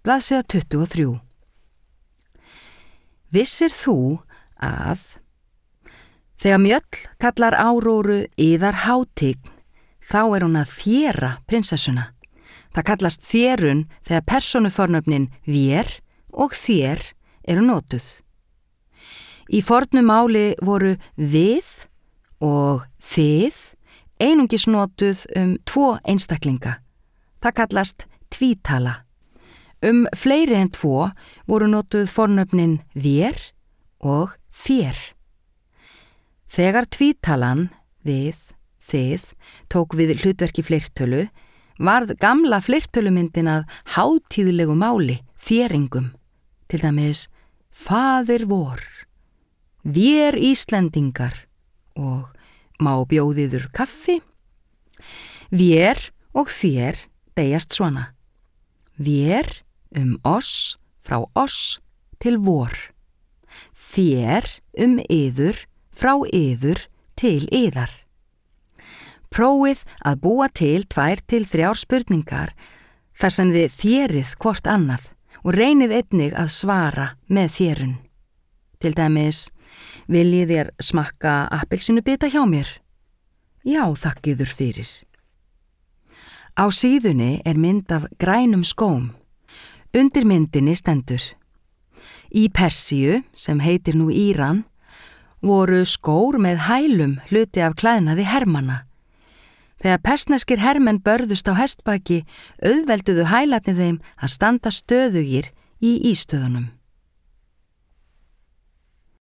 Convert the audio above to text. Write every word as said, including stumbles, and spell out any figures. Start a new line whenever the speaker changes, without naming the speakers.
blaðsíða tuttugu og þrjú. Vissir þú að þegar mjöll kallar Áróru yðar hátign, þá er hún að þéra prinsessuna. Það kallast þérun þegar persónufornöfnin vér og þér eru notuð. Í fornu máli voru við og þið einungis notuð um tvo einstaklinga. Það kallast tvítala. Um fleiri en tvo voru notuð fornöfnin vér og þér. Þegar tvítalan, við, þið, tók við hlutverki fleirtölu, varð gamla fleirtölumyndin að hátíðlegu máli, þéringum, til dæmis faðir vor, vér Íslendingar og má bjóðiður kaffi. Vér og þér beygjast svona. Vér um oss, frá oss til vor. Þér um yður, frá yður til yðar. Prófið að búa til tvær til þrjár spurningar þar sem þið þérið hvort annað og reynið einnig að svara með þérun. Til dæmis, viljið þér smakka appelsínubita hjá mér? Já, þakkiður fyrir. Á síðunni er mynd af grænum skóm. Undir myndinni stendur: Í Persíu, sem heitir nú Íran, voru skór með hælum hluti af klæðnaði hermanna. Þegar persneskir hermenn börðust á hestbaki, auðvelduðu hælarnir þeim að standa stöðugir í ístöðunum.